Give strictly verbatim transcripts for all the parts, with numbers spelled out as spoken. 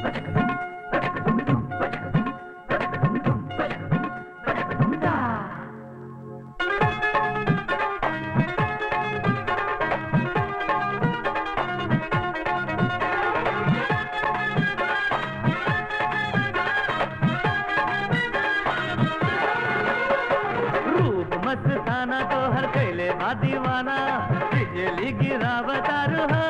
मस्ताना तो हर कैले बा दीवाना, बिजली गिरावतार हो।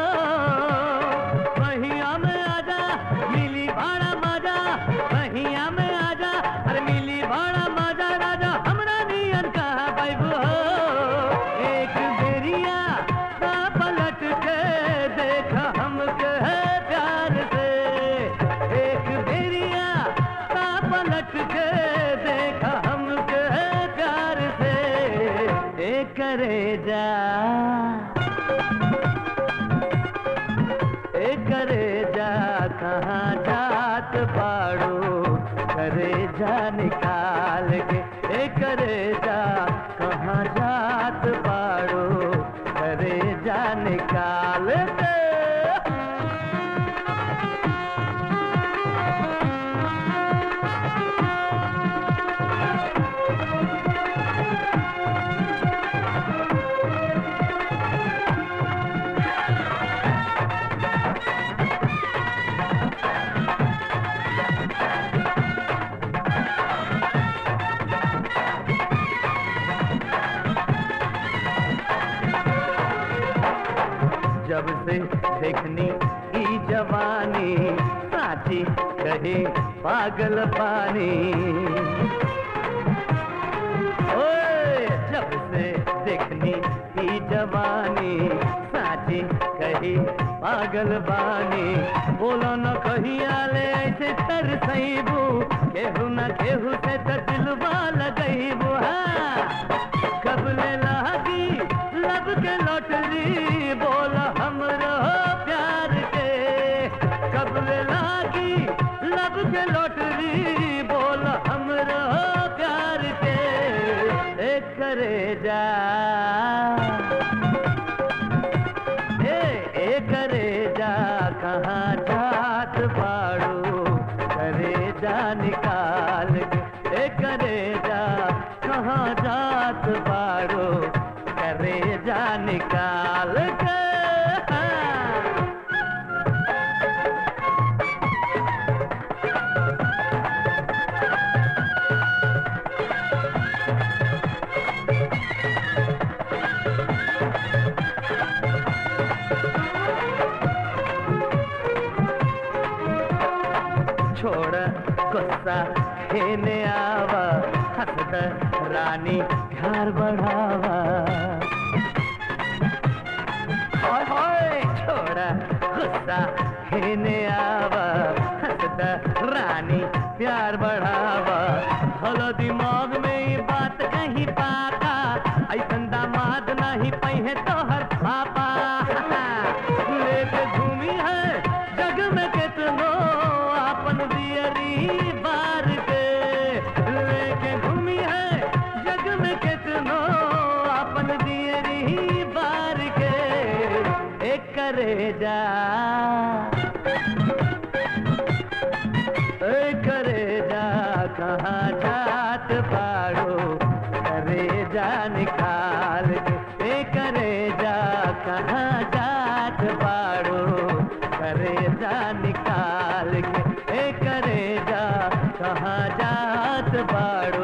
पहिया में आजा मिली बड़ा मजा, पहिया में आजा अरे मिली बड़ा मजा, राजा हमरा नियन कहा बैबू हो। एक बेरिया ना पलट के देखा हमके प्यार से, एक बेरिया ना पलट के देखा हमके प्यार से। ए करे जा ए करे जा कहाँ जात बाड़ू, करे जा निकाल के। ए करे जा कहाँ जात बाड़ू, करे जा निकाल के। जब से देखनी ई जवानी, साथी कहे पागल पानी। ओए जब से देखनी ई जवानी, साथी कहे पागल बानी। बोलो न कहिया ले ऐसे तरसैबू, केहू न केहू से तो दिलवा लगैबू। हाँ कब ले लागी लब के लॉटरी, बोल हमरो प्यार के। कब ले लागी लब के लॉटरी, बोल हमरो प्यार के। ए करे जा ए ए करे जा कहाँ जात बाड़ू, करे जा निकाल के। ए करे जा कहाँ जात बाड़ू, करे जा निकाल के। छोड़ गुस्सा खेने आवा, हंसद रानी प्यार बढ़ावा। हाय हाय छोड़ गुस्सा खेने आवा, हंसद रानी प्यार बढ़ावा। हलो दिमाग में ये बात कहीं पाका, ऐसन दामाद नहीं पहे तोहर पापा। लेके घूमी है जग में कितनो अपन दियरी बार के, लेके घूमी है जग में कितनो अपन दियरी बार के। एक करे जा एक करे जा कहाँ जात बाड़ू, करे जा निकाल के। एक करे जा कहाँ जात बाड़ू, करे जा निकाल के। ए करे जा कहाँ जात बाड़ू।